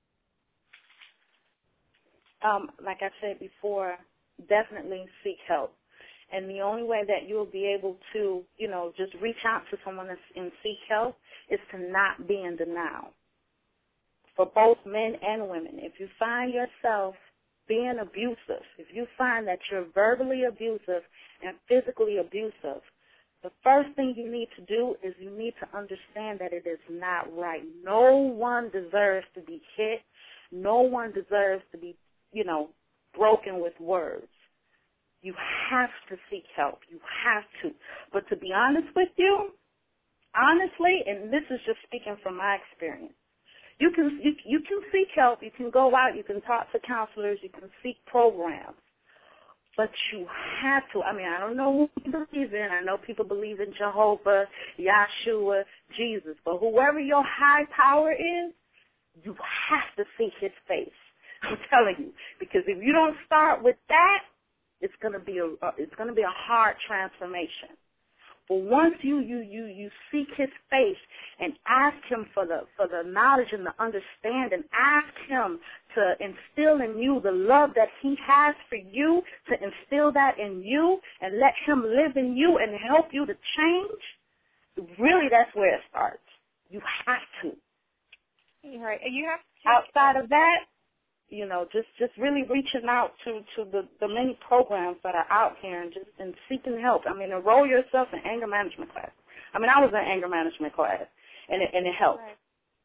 Um, like I said before, definitely seek help. And the only way that you'll be able to, you know, just reach out to someone and seek help is to not be in denial. For both men and women, if you find yourself being abusive, if you find that you're verbally abusive and physically abusive, the first thing you need to do is you need to understand that it is not right. No one deserves to be hit. No one deserves to be, you know, broken with words. You have to seek help. You have to. But to be honest with you, honestly, and this is just speaking from my experience, You can you, you can seek help. You can go out. You can talk to counselors. You can seek programs. But you have to. I mean, I don't know who you believe in. I know people believe in Jehovah, Yahshua, Jesus. But whoever your high power is, you have to seek his face. I'm telling you. Because if you don't start with that, it's going to be a it's going to be a hard transformation. But once you, you, you, you seek his face and ask him for the for the knowledge and the understanding, ask him to instill in you the love that he has for you, to instill that in you and let him live in you and help you to change, really that's where it starts. You have to. Right. You have to. Outside of that, you know, just, just really reaching out to, to the, the many programs that are out here and just and seeking help. I mean, enroll yourself in anger management class. I mean, I was in anger management class, and it, and it helped. Right.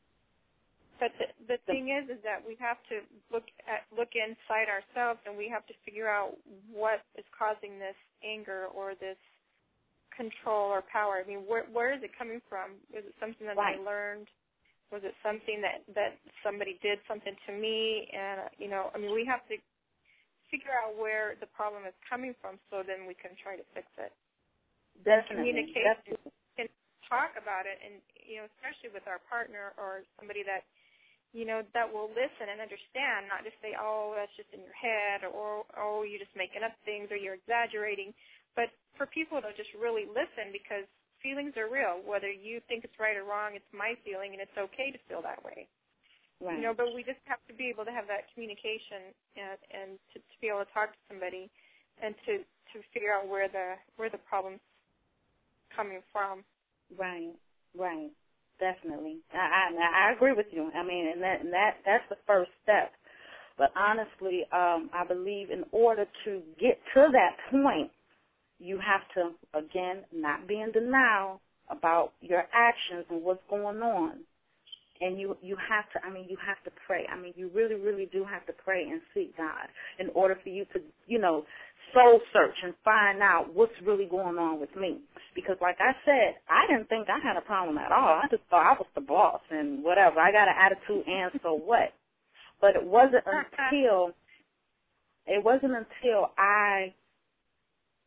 But the, the thing is, is that we have to look at look inside ourselves, and we have to figure out what is causing this anger or this control or power. I mean, where where is it coming from? Is it something that right. I learned? Was it something that, that somebody did something to me? And, you know, I mean, we have to figure out where the problem is coming from so then we can try to fix it. Definitely. Communication, can talk about it, and, you know, especially with our partner or somebody that, you know, that will listen and understand, not just say, oh, that's just in your head, or, oh, you're just making up things, or you're exaggerating. But for people to just really listen, because feelings are real. Whether you think it's right or wrong, it's my feeling, and it's okay to feel that way. Right. You know, but we just have to be able to have that communication and, and to, to be able to talk to somebody and to, to figure out where the where the problem's coming from. Right. Right. Definitely. I, I I agree with you. I mean, and that and that that's the first step. But honestly, um, I believe in order to get to that point, you have to, again, not be in denial about your actions and what's going on. And you, you have to, I mean, you have to pray. I mean, you really, really do have to pray and seek God in order for you to, you know, soul search and find out what's really going on with me. Because like I said, I didn't think I had a problem at all. I just thought I was the boss and whatever. I got an attitude and so what. But it wasn't until, it wasn't until I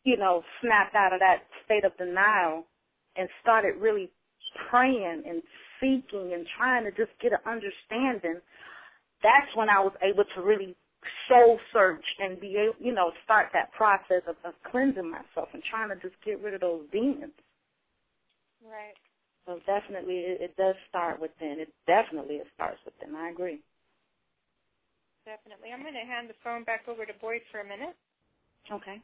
you know, snapped out of that state of denial and started really praying and seeking and trying to just get an understanding, that's when I was able to really soul search and be able, you know, start that process of, of cleansing myself and trying to just get rid of those demons. Right. So definitely it, it does start within. It definitely it starts within. I agree. Definitely. I'm going to hand the phone back over to Boyd for a minute. Okay.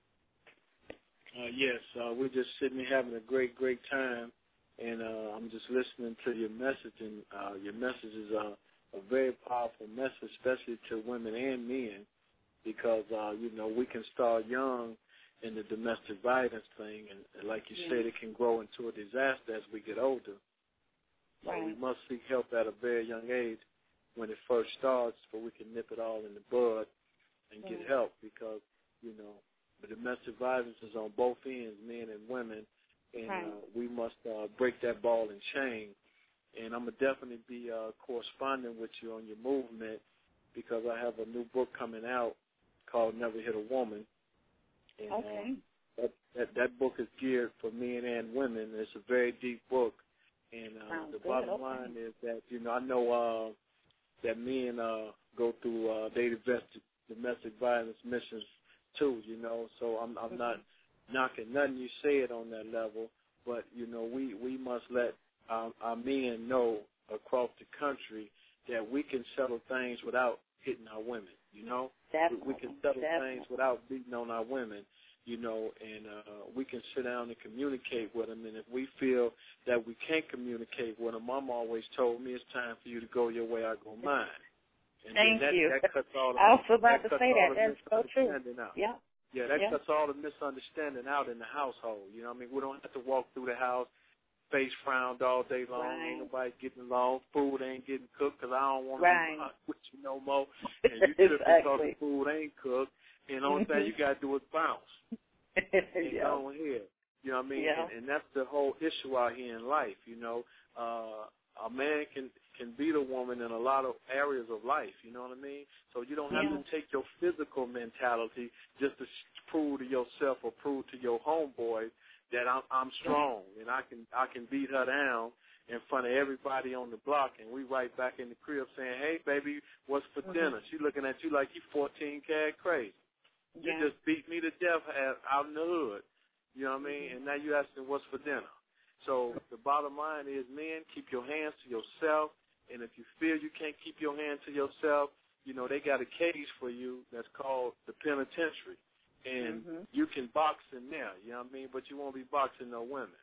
Uh, yes, uh, we're just sitting here having a great, great time, and uh, I'm just listening to your message, and uh, your message is uh, a very powerful message, especially to women and men, because, uh, you know, we can start young in the domestic violence thing, and, and like you yeah. said, it can grow into a disaster as we get older. So right. we must seek help at a very young age when it first starts, so we can nip it all in the bud and get right. help, because, you know, the domestic violence is on both ends, men and women, and right. uh, we must uh, break that ball and chain. And I'm going to definitely be uh, corresponding with you on your movement, because I have a new book coming out called Never Hit a Woman. And, okay. Uh, that, that, that book is geared for men and women. It's a very deep book. And uh, Sounds the good. bottom okay. line is that, you know, I know uh, that men uh, go through uh, they domestic, domestic violence missions too, you know, so I'm, I'm mm-hmm. not knocking nothing you said on that level, but, you know, we, we must let our, our men know across the country that we can settle things without hitting our women, you know. Definitely. We, we can settle Definitely. things without beating on our women, you know, and uh, we can sit down and communicate with them, and if we feel that we can't communicate with them, Mom always told me it's time for you to go your way, I go mine. And Thank that, you. that cuts all the, I was about that to say that. That's so true. Out. Yeah. Yeah, that yeah. cuts all the misunderstanding out in the household. You know what I mean? We don't have to walk through the house face frowned all day long. Right. Ain't nobody getting along. Food ain't getting cooked because I don't want right. to be with you no more. And you trip exactly. because the food ain't cooked. And the only thing you got to do is bounce. and yeah. go on here. You know what I mean? Yeah. And, and that's the whole issue out here in life, you know. Uh, a man can, can beat a woman in a lot of areas of life, you know what I mean? So you don't have yeah. to take your physical mentality just to prove to yourself or prove to your homeboy that I'm, I'm strong and I can I can beat her down in front of everybody on the block, and we right back in the crib saying, hey, baby, what's for mm-hmm. dinner? She looking at you like you fourteen karat crazy. Yeah. You just beat me to death out in the hood. You know what I mean? Mm-hmm. And now you asking what's for dinner. So the bottom line is, men, keep your hands to yourself. And if you feel you can't keep your hand to yourself, you know, they got a cage for you that's called the penitentiary. And mm-hmm. you can box in there, you know what I mean? But you won't be boxing no women.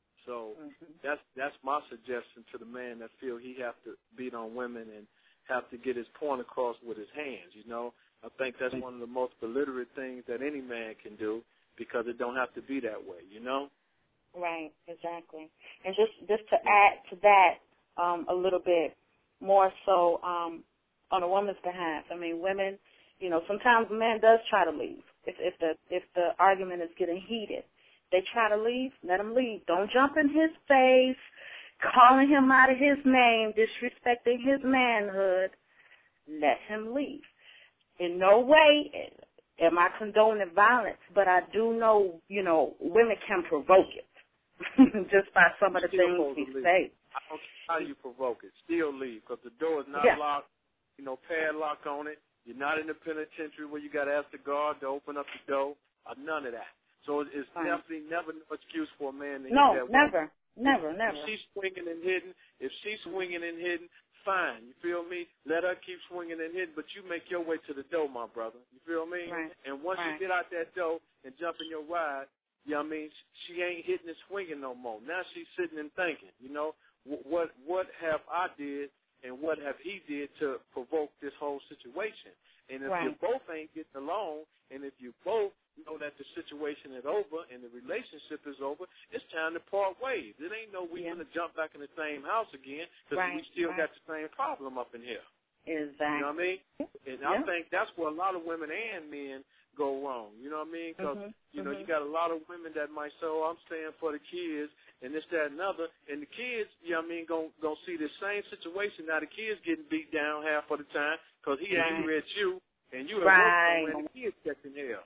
So mm-hmm. that's that's my suggestion to the man that feel he have to beat on women and have to get his point across with his hands, you know. I think that's one of the most illiterate things that any man can do, because it don't have to be that way, you know? Right, exactly. And just, just to add to that um, a little bit more so um, on a woman's behalf, I mean, women, you know, sometimes a man does try to leave. If, if the if the argument is getting heated, they try to leave, let him leave. Don't jump in his face, calling him out of his name, disrespecting his manhood. Let him leave. In no way am I condoning violence, but I do know, you know, women can provoke it just by some of the Still things we say. I don't care how you provoke it. Still leave, because the door is not yeah. locked, you know, padlock on it. You're not in the penitentiary where you got to ask the guard to open up the door. Uh, none of that. So it's Fine. definitely never no excuse for a man to no, hit that never, woman. never, if, never. If she's swinging and hitting, if she's swinging and hitting, fine, you feel me? Let her keep swinging and hitting, but you make your way to the door, my brother. You feel me? Right. And once right. you get out that door and jump in your ride, you know what I mean, she ain't hitting and swinging no more. Now she's sitting and thinking, you know, what what have I did and what have he did to provoke this whole situation? And if right. you both ain't getting along, and if you both know that the situation is over and the relationship is over, it's time to part ways. It ain't no we yeah. gonna jump back in the same house again, because right. we still right. got the same problem up in here. Exactly. You know what I mean? And yeah. I think that's where a lot of women and men go wrong. You know what I mean? Because, mm-hmm. you know, mm-hmm. you got a lot of women that might say, oh, I'm staying for the kids and this, that, and other. And the kids, you know what I mean, going to see the same situation. Now the kids getting beat down half of the time because he right. angry at you and you at right. work somewhere and the kids catching hell.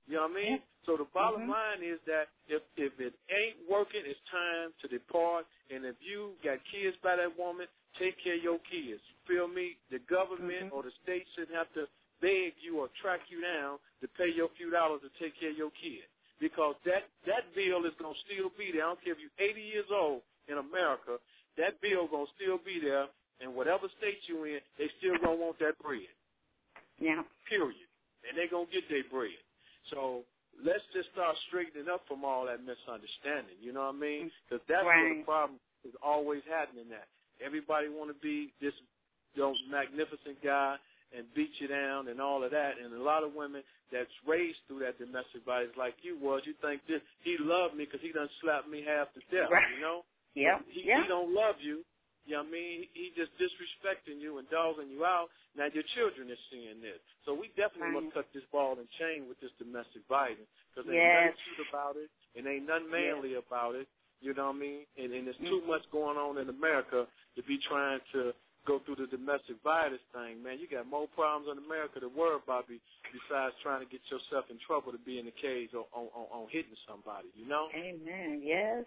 You know what I mean? So the bottom mm-hmm. line is that if if it ain't working, it's time to depart. And if you got kids by that woman, take care of your kids. You feel me? The government mm-hmm. or the state shouldn't have to beg you or track you down to pay your few dollars to take care of your kid. Because that, that bill is going to still be there. I don't care if you're eighty years old in America, that bill going to still be there. And whatever state you in, they still going to want that bread. Yeah. Period. And they're going to get their bread. So let's just start straightening up from all that misunderstanding. You know what I mean? Because that's right. where the problem is always happening at. Everybody want to be this you know, magnificent guy and beat you down and all of that. And a lot of women that's raised through that domestic violence like you was, you think this, he loved me because he done slapped me half to death, right. you know? Yeah. He, yeah. he don't love you. You know what I mean? He just disrespecting you and dogging you out. Now your children is seeing this. So we definitely right. must cut this ball and chain with this domestic violence because yes. ain't nothing cute about it and ain't nothing manly yes. about it. You know what I mean? And, and there's mm-hmm. too much going on in America to be trying to go through the domestic violence thing. Man, you got more problems in America to worry about besides trying to get yourself in trouble to be in the cage or on, on, on hitting somebody, you know? Amen. Yes.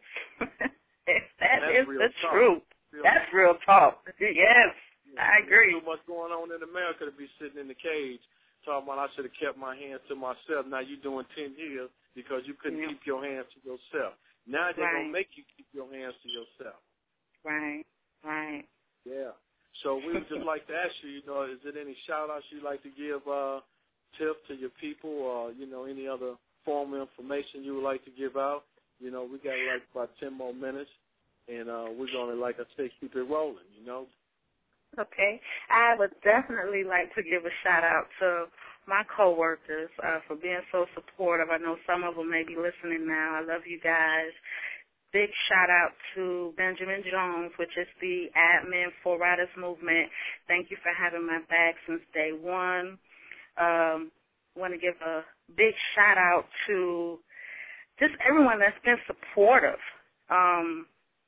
that is the talk. truth. Real That's talk. real talk. Yes, yeah, I agree. There's too much going on in America to be sitting in the cage talking about I should have kept my hands to myself. Now you're doing ten years because you couldn't yeah. keep your hands to yourself. Now they're right. going to make you keep your hands to yourself. Right, right. Yeah. So we would just like to ask you, you know, is there any shout-outs you'd like to give, uh, Tiff, to your people or, you know, any other form of information you would like to give out? You know, we got like about ten more minutes, and uh, we're going to, like I say, keep it rolling, you know? Okay. I would definitely like to give a shout-out to my coworkers uh, for being so supportive. I know some of them may be listening now. I love you guys. Big shout-out to Benjamin Jones, which is the admin for Riders Movement. Thank you for having my back since day one. Um, want to give a big shout-out to just everyone that's been supportive. Um,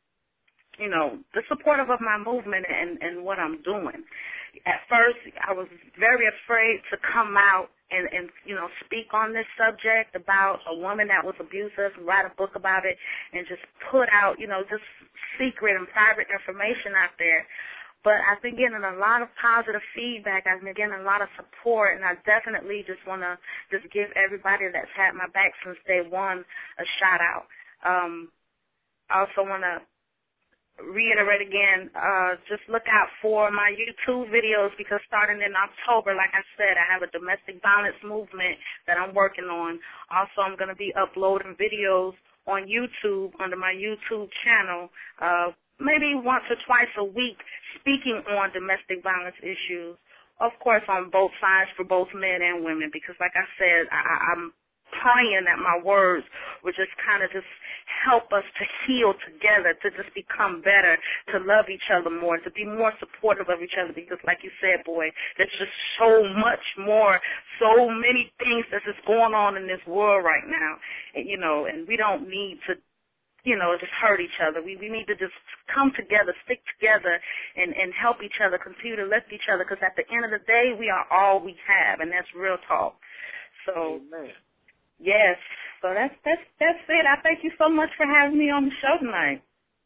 you know, the supportive of my movement and, and what I'm doing. At first, I was very afraid to come out and, and, you know, speak on this subject about a woman that was abusive and write a book about it and just put out, you know, just secret and private information out there. But I've been getting a lot of positive feedback. I've been getting a lot of support, and I definitely just want to just give everybody that's had my back since day one a shout-out. Um, I also want to reiterate again, uh, just look out for my YouTube videos because starting in October, like I said, I have a domestic violence movement that I'm working on. Also, I'm going to be uploading videos on YouTube under my YouTube channel, uh, maybe once or twice a week, speaking on domestic violence issues, of course, on both sides for both men and women because, like I said, I, I'm praying that my words would just kind of just help us to heal together, to just become better, to love each other more, to be more supportive of each other because, like you said, boy, there's just so much more, so many things that's just going on in this world right now, and, you know, and we don't need to, you know, just hurt each other. We we need to just come together, stick together, and, and help each other, continue to lift each other because at the end of the day, we are all we have, and that's real talk. So, Amen. Yes, so that's that's that's it. I thank you so much for having me on the show tonight.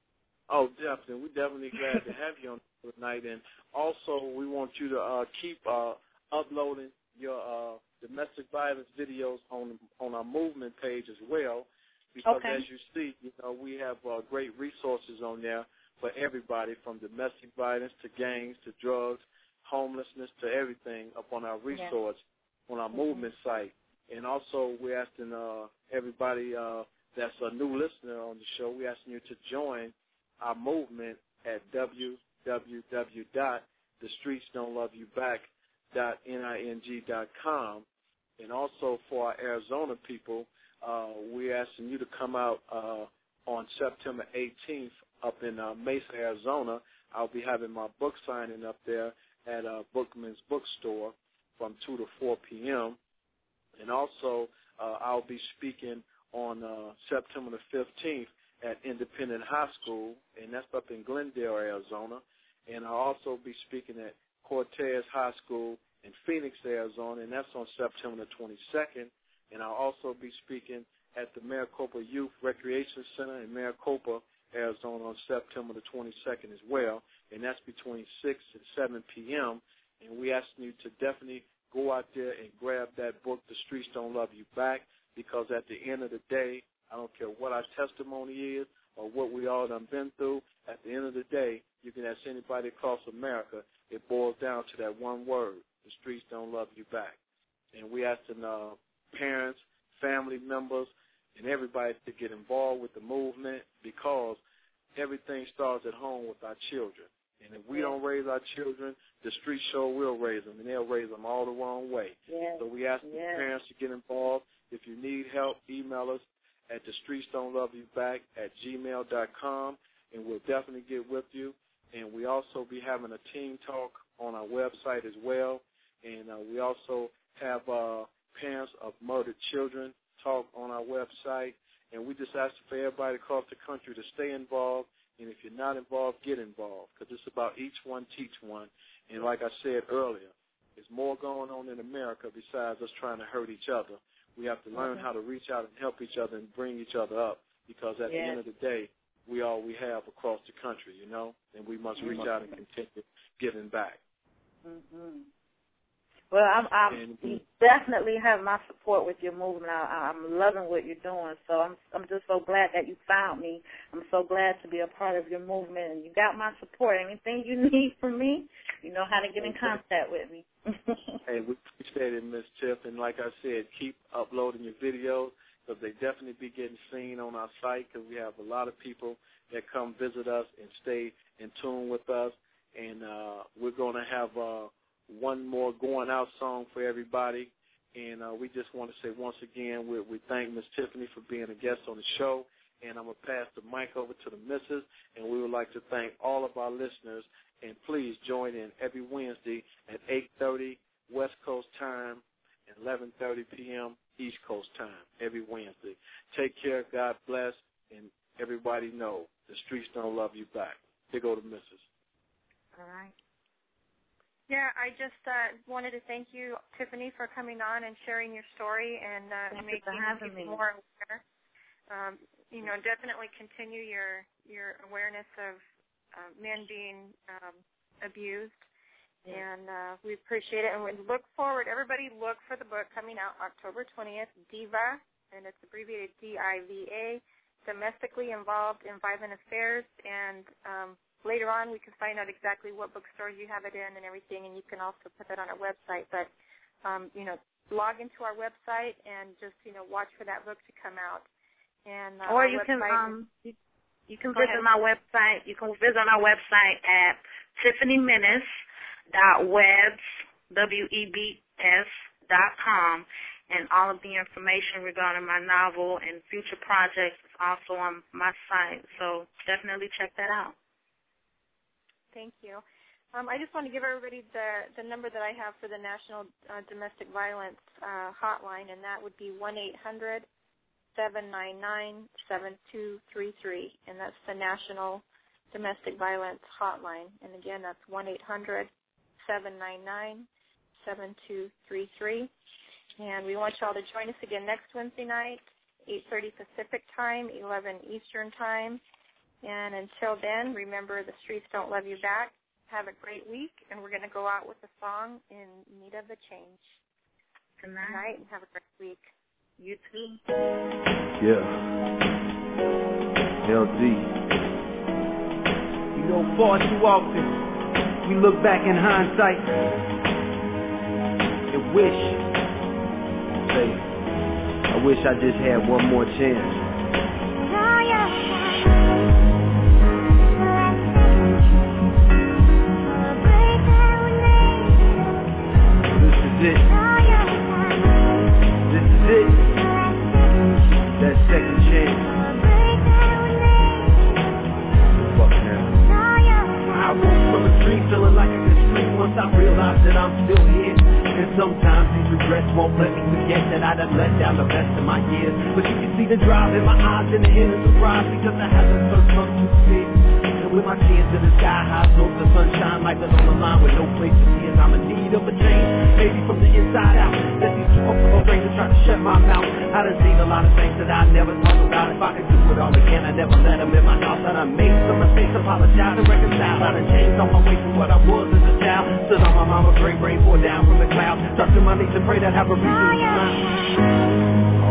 Oh, definitely. We're definitely glad to have you on tonight. And also, we want you to uh, keep uh, uploading your uh, domestic violence videos on on our movement page as well. Because okay. as you see, you know, we have uh, great resources on there for everybody, from domestic violence to gangs to drugs, homelessness to everything, up on our resource yeah. on our mm-hmm. movement site. And also, we're asking uh, everybody uh, that's a new listener on the show, we're asking you to join our movement at w w w dot the streets don't love you back dot ning dot com. And also for our Arizona people, uh, we're asking you to come out uh, on September eighteenth up in uh, Mesa, Arizona. I'll be having my book signing up there at uh, Bookman's Bookstore from two to four p.m., and also, uh, I'll be speaking on uh, September the fifteenth at Independent High School, and that's up in Glendale, Arizona. And I'll also be speaking at Cortez High School in Phoenix, Arizona, and that's on September the twenty-second. And I'll also be speaking at the Maricopa Youth Recreation Center in Maricopa, Arizona on September the twenty-second as well, and that's between six and seven p.m., and we asking you to definitely go out there and grab that book, The Streets Don't Love You Back, because at the end of the day, I don't care what our testimony is or what we all done been through, at the end of the day, you can ask anybody across America, it boils down to that one word, the streets don't love you back. And we asking uh, parents, family members, and everybody to get involved with the movement, because everything starts at home with our children. And if we don't raise our children, the street show will raise them, and they'll raise them all the wrong way. Yes. So we ask yes. the parents to get involved. If you need help, email us at the streets don't love you back at gmail dot com, and we'll definitely get with you. And we also be having a team talk on our website as well. And uh, we also have uh, parents of murdered children talk on our website. And we just ask for everybody across the country to stay involved. And if you're not involved, get involved, because it's about each one teach one. And like I said earlier, there's more going on in America besides us trying to hurt each other. We have to learn how to reach out and help each other and bring each other up, because at yes. the end of the day, we all we have across the country, you know, and we must reach out and continue giving back. Mm-hmm. Well, I'm, I'm and, you definitely have my support with your movement. I, I'm loving what you're doing, so I'm I'm just so glad that you found me. I'm so glad to be a part of your movement, and you got my support. Anything you need from me, you know how to get in contact with me. Hey, we appreciate it, Miss Tiff, and like I said, keep uploading your videos, because they definitely be getting seen on our site, because we have a lot of people that come visit us and stay in tune with us, and uh, we're going to have uh, one more going out song for everybody, and uh, we just want to say once again, we, we thank Miss Tiffany for being a guest on the show, and I'm going to pass the mic over to the missus, and we would like to thank all of our listeners, and please join in every Wednesday at eight thirty West Coast time and eleven thirty p.m. East Coast time every Wednesday. Take care, God bless, and everybody know the streets don't love you back. Here go the missus. All right. Yeah, I just uh, wanted to thank you, Tiffany, for coming on and sharing your story and uh, making people more aware. Um, you know, definitely continue your your awareness of uh, men being um, abused, yeah. and uh, we appreciate it. And we look forward. Everybody, look for the book coming out October twentieth, DIVA, and it's abbreviated D I V A, Domestically Involved in Violent Affairs, and um, later on, we can find out exactly what bookstores you have it in and everything, and you can also put that on our website. But, um, you know, log into our website and just, you know, watch for that book to come out. And uh, Or you can um, you, you can visit my website. You can visit my website at tiffany menace dot webs, W E B S dot com, and all of the information regarding my novel and future projects is also on my site. So definitely check that out. Thank you. Um, I just want to give everybody the, the number that I have for the National uh, Domestic Violence uh, Hotline, and that would be one eight hundred, seven nine nine, seven two three three, and that's the National Domestic Violence Hotline. And again, that's one eight hundred, seven nine nine, seven two three three. And we want you all to join us again next Wednesday night, eight thirty Pacific Time, eleven Eastern Time. And until then, remember, the streets don't love you back. Have a great week, and we're going to go out with a song in need of a change. Good night. Good night, and have a great week. You too. Yeah. L D. You know, far too often, we look back in hindsight and wish, say, I wish I just had one more chance. Oh, yeah. This is it. This is it. That second chance. Fuck now. I woke from a dream feeling like I could scream once I realized that I'm still here. And sometimes these regrets won't let me forget that I done let down the rest of my years. But you can see the drive in my eyes and the hidden surprise, because I haven't first come too big. standing with my chin to the sky high, so the sunshine like the on the line with no place to be, and I'm in need of a change, maybe from the inside out. Let these two comfortable strangers try to shut my mouth. I done seen a lot of things that I never thought about. If I could do it all again, I never let them in my thoughts. I done made some mistakes, apologize and reconcile. I done changed on my way from what I was as a child. Stood on my mama's grave, rain pour down from the clouds. Dropped to my knees and pray that I have a reason to smile.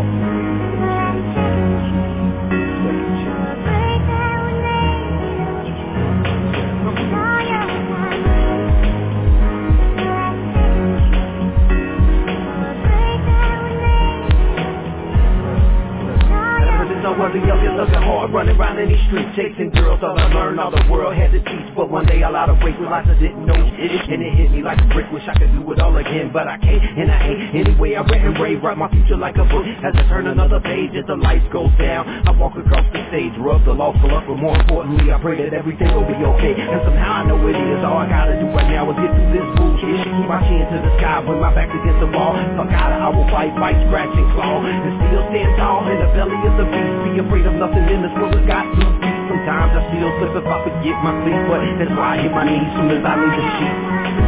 Wasn't young and looking hard, running around in these streets, chasing girls. All I learned, all the world had to teach. But one day I lied awake, realized I didn't know shit, and it hit me like a brick. Wish I could do it all again, but I can't, and I ain't. Anyway, I read and rave, write my future like a book. As I turn another page, as the lights go down, I walk across the stage, rub the lost luck, but more importantly, I pray that everything will be okay. And somehow I know it is. All I gotta do right now is get through this bullshit. Keep my chin to the sky, with my back against the wall. Fuck out of, I will fight, fight, scratch and claw, and still stand tall in the belly of the beast. Be afraid of nothing in this world has got two feet. Sometimes I still slip if I forget my sleep, but that's why I hit my knees soon as I leave the sheet.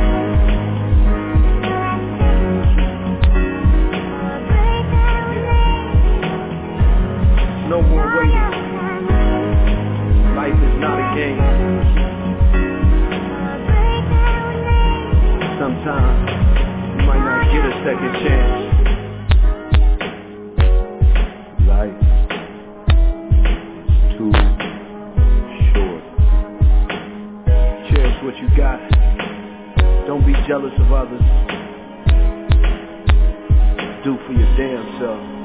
No more waiting. Life is not a game. Sometimes you might not get a second chance. Life too short. Cherish what you got. Don't be jealous of others. Do for your damn self.